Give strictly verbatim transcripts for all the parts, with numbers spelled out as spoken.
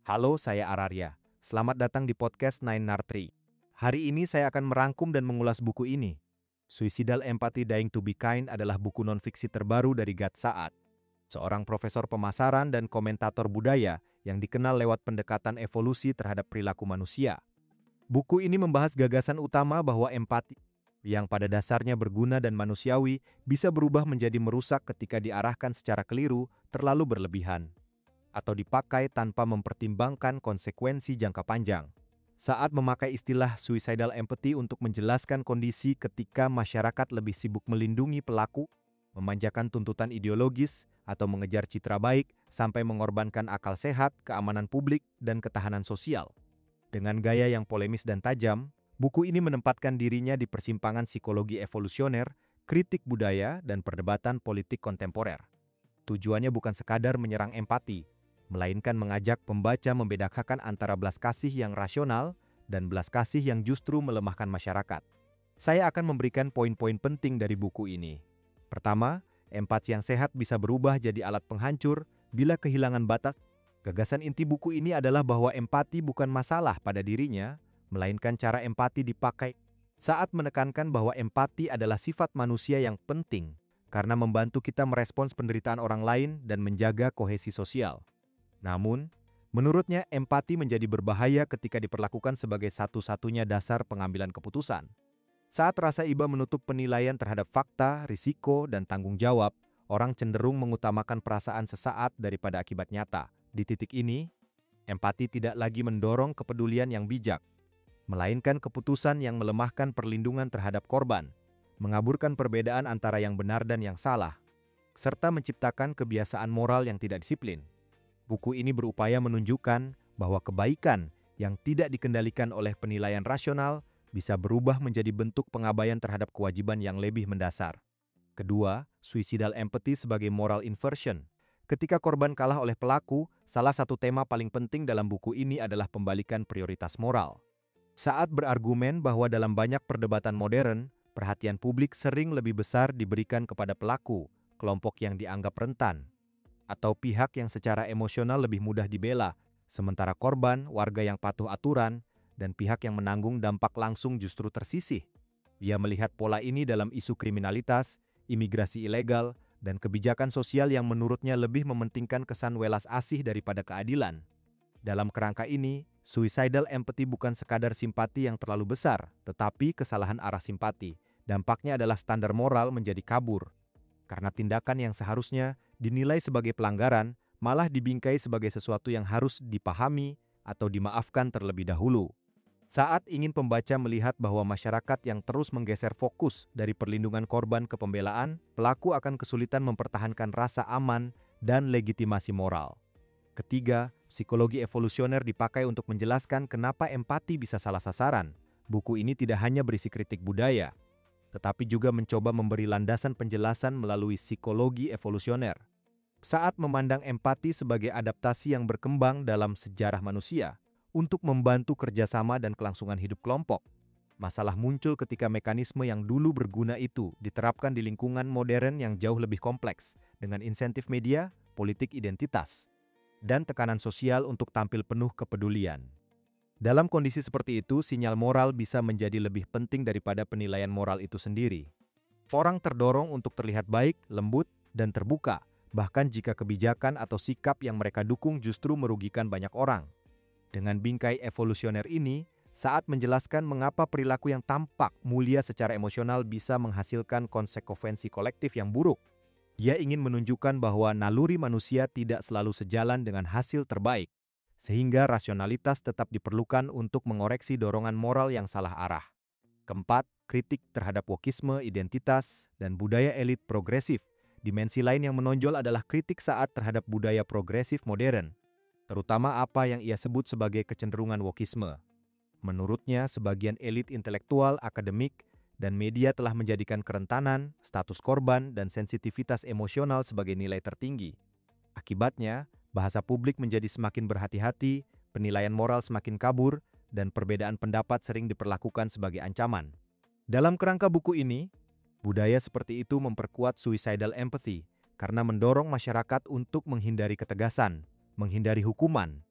Halo, saya Ararya. Selamat datang di podcast Nine Nartri. Hari ini saya akan merangkum dan mengulas buku ini. Suicidal Empathy Dying to be Kind adalah buku non-fiksi terbaru dari Gad Saad, seorang profesor pemasaran dan komentator budaya yang dikenal lewat pendekatan evolusi terhadap perilaku manusia. Buku ini membahas gagasan utama bahwa empati, yang pada dasarnya berguna dan manusiawi, bisa berubah menjadi merusak ketika diarahkan secara keliru, terlalu berlebihan, atau dipakai tanpa mempertimbangkan konsekuensi jangka panjang. Saat memakai istilah suicidal empathy untuk menjelaskan kondisi ketika masyarakat lebih sibuk melindungi pelaku, memanjakan tuntutan ideologis, atau mengejar citra baik sampai mengorbankan akal sehat, keamanan publik, dan ketahanan sosial. Dengan gaya yang polemis dan tajam, buku ini menempatkan dirinya di persimpangan psikologi evolusioner, kritik budaya, dan perdebatan politik kontemporer. Tujuannya bukan sekadar menyerang empati, melainkan mengajak pembaca membedakan antara belas kasih yang rasional dan belas kasih yang justru melemahkan masyarakat. Saya akan memberikan poin-poin penting dari buku ini. Pertama, empati yang sehat bisa berubah jadi alat penghancur bila kehilangan batas. Gagasan inti buku ini adalah bahwa empati bukan masalah pada dirinya, melainkan cara empati dipakai. Saat menekankan bahwa empati adalah sifat manusia yang penting, karena membantu kita merespons penderitaan orang lain dan menjaga kohesi sosial. Namun, menurutnya empati menjadi berbahaya ketika diperlakukan sebagai satu-satunya dasar pengambilan keputusan. Saat rasa iba menutup penilaian terhadap fakta, risiko, dan tanggung jawab, orang cenderung mengutamakan perasaan sesaat daripada akibat nyata. Di titik ini, empati tidak lagi mendorong kepedulian yang bijak, melainkan keputusan yang melemahkan perlindungan terhadap korban, mengaburkan perbedaan antara yang benar dan yang salah, serta menciptakan kebiasaan moral yang tidak disiplin. Buku ini berupaya menunjukkan bahwa kebaikan yang tidak dikendalikan oleh penilaian rasional bisa berubah menjadi bentuk pengabaian terhadap kewajiban yang lebih mendasar. Kedua, suicidal empathy sebagai moral inversion. Ketika korban kalah oleh pelaku, salah satu tema paling penting dalam buku ini adalah pembalikan prioritas moral. Saat berargumen bahwa dalam banyak perdebatan modern, perhatian publik sering lebih besar diberikan kepada pelaku, kelompok yang dianggap rentan, atau pihak yang secara emosional lebih mudah dibela, sementara korban, warga yang patuh aturan, dan pihak yang menanggung dampak langsung justru tersisih. Ia melihat pola ini dalam isu kriminalitas, imigrasi ilegal, dan kebijakan sosial yang menurutnya lebih mementingkan kesan welas asih daripada keadilan. Dalam kerangka ini, suicidal empathy bukan sekadar simpati yang terlalu besar, tetapi kesalahan arah simpati. Dampaknya adalah standar moral menjadi kabur, karena tindakan yang seharusnya dinilai sebagai pelanggaran, malah dibingkai sebagai sesuatu yang harus dipahami atau dimaafkan terlebih dahulu. Saat ingin pembaca melihat bahwa masyarakat yang terus menggeser fokus dari perlindungan korban ke pembelaan, pelaku akan kesulitan mempertahankan rasa aman dan legitimasi moral. Ketiga, psikologi evolusioner dipakai untuk menjelaskan kenapa empati bisa salah sasaran. Buku ini tidak hanya berisi kritik budaya, tetapi juga mencoba memberi landasan penjelasan melalui psikologi evolusioner. Saat memandang empati sebagai adaptasi yang berkembang dalam sejarah manusia untuk membantu kerjasama dan kelangsungan hidup kelompok, masalah muncul ketika mekanisme yang dulu berguna itu diterapkan di lingkungan modern yang jauh lebih kompleks, dengan insentif media, politik identitas, dan tekanan sosial untuk tampil penuh kepedulian. Dalam kondisi seperti itu, sinyal moral bisa menjadi lebih penting daripada penilaian moral itu sendiri. Orang terdorong untuk terlihat baik, lembut, dan terbuka, bahkan jika kebijakan atau sikap yang mereka dukung justru merugikan banyak orang. Dengan bingkai evolusioner ini, Saad menjelaskan mengapa perilaku yang tampak mulia secara emosional bisa menghasilkan konsekuensi kolektif yang buruk. Ia ingin menunjukkan bahwa naluri manusia tidak selalu sejalan dengan hasil terbaik, sehingga rasionalitas tetap diperlukan untuk mengoreksi dorongan moral yang salah arah. Keempat, kritik terhadap wokisme, identitas, dan budaya elit progresif. Dimensi lain yang menonjol adalah kritik Saad terhadap budaya progresif modern, terutama apa yang ia sebut sebagai kecenderungan wokisme. Menurutnya, sebagian elit intelektual, akademik, dan media telah menjadikan kerentanan, status korban, dan sensitivitas emosional sebagai nilai tertinggi. Akibatnya, bahasa publik menjadi semakin berhati-hati, penilaian moral semakin kabur, dan perbedaan pendapat sering diperlakukan sebagai ancaman. Dalam kerangka buku ini, budaya seperti itu memperkuat suicidal empathy karena mendorong masyarakat untuk menghindari ketegasan, menghindari hukuman,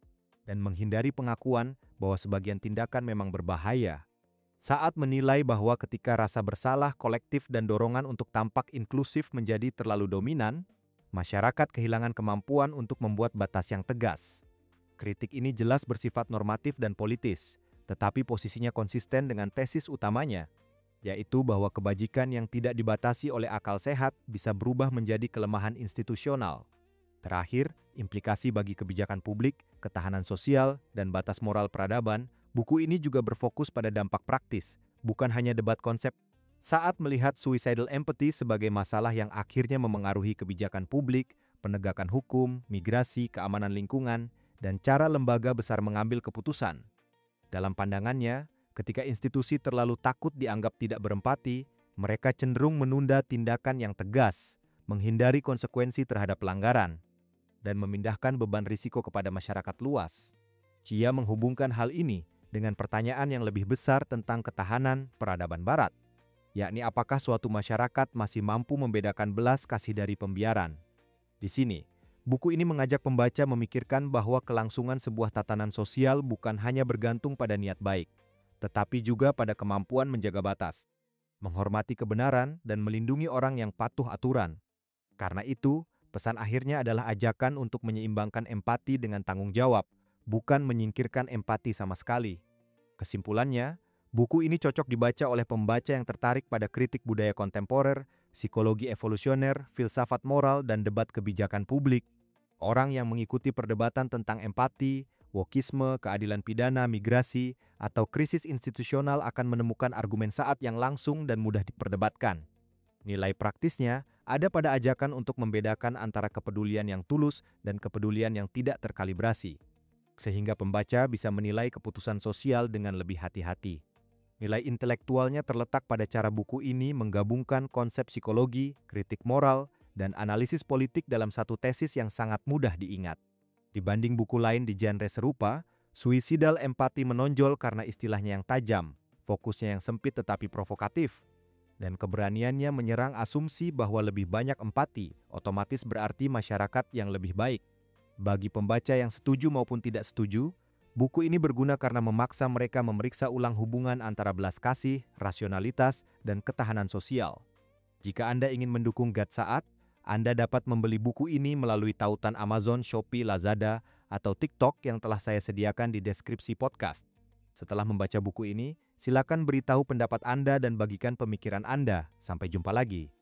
dan menghindari pengakuan bahwa sebagian tindakan memang berbahaya. Saat menilai bahwa ketika rasa bersalah kolektif dan dorongan untuk tampak inklusif menjadi terlalu dominan, masyarakat kehilangan kemampuan untuk membuat batas yang tegas. Kritik ini jelas bersifat normatif dan politis, tetapi posisinya konsisten dengan tesis utamanya, yaitu bahwa kebajikan yang tidak dibatasi oleh akal sehat bisa berubah menjadi kelemahan institusional. Terakhir, implikasi bagi kebijakan publik, ketahanan sosial, dan batas moral peradaban, buku ini juga berfokus pada dampak praktis, bukan hanya debat konsep. Saat melihat suicidal empathy sebagai masalah yang akhirnya memengaruhi kebijakan publik, penegakan hukum, migrasi, keamanan lingkungan, dan cara lembaga besar mengambil keputusan. Dalam pandangannya, ketika institusi terlalu takut dianggap tidak berempati, mereka cenderung menunda tindakan yang tegas, menghindari konsekuensi terhadap pelanggaran, dan memindahkan beban risiko kepada masyarakat luas. Chia menghubungkan hal ini dengan pertanyaan yang lebih besar tentang ketahanan peradaban Barat, yakni apakah suatu masyarakat masih mampu membedakan belas kasih dari pembiaran. Di sini, buku ini mengajak pembaca memikirkan bahwa kelangsungan sebuah tatanan sosial bukan hanya bergantung pada niat baik, tetapi juga pada kemampuan menjaga batas, menghormati kebenaran, dan melindungi orang yang patuh aturan. Karena itu, pesan akhirnya adalah ajakan untuk menyeimbangkan empati dengan tanggung jawab, bukan menyingkirkan empati sama sekali. Kesimpulannya, buku ini cocok dibaca oleh pembaca yang tertarik pada kritik budaya kontemporer, psikologi evolusioner, filsafat moral, dan debat kebijakan publik. Orang yang mengikuti perdebatan tentang empati, wokisme, keadilan pidana, migrasi, atau krisis institusional akan menemukan argumen saat yang langsung dan mudah diperdebatkan. Nilai praktisnya ada pada ajakan untuk membedakan antara kepedulian yang tulus dan kepedulian yang tidak terkalibrasi, sehingga pembaca bisa menilai keputusan sosial dengan lebih hati-hati. Nilai intelektualnya terletak pada cara buku ini menggabungkan konsep psikologi, kritik moral, dan analisis politik dalam satu tesis yang sangat mudah diingat. Dibanding buku lain di genre serupa, Suicidal Empathy menonjol karena istilahnya yang tajam, fokusnya yang sempit tetapi provokatif, dan keberaniannya menyerang asumsi bahwa lebih banyak empati otomatis berarti masyarakat yang lebih baik. Bagi pembaca yang setuju maupun tidak setuju, buku ini berguna karena memaksa mereka memeriksa ulang hubungan antara belas kasih, rasionalitas, dan ketahanan sosial. Jika Anda ingin mendukung Gad Saat, Anda dapat membeli buku ini melalui tautan Amazon, Shopee, Lazada, atau TikTok yang telah saya sediakan di deskripsi podcast. Setelah membaca buku ini, silakan beritahu pendapat Anda dan bagikan pemikiran Anda. Sampai jumpa lagi.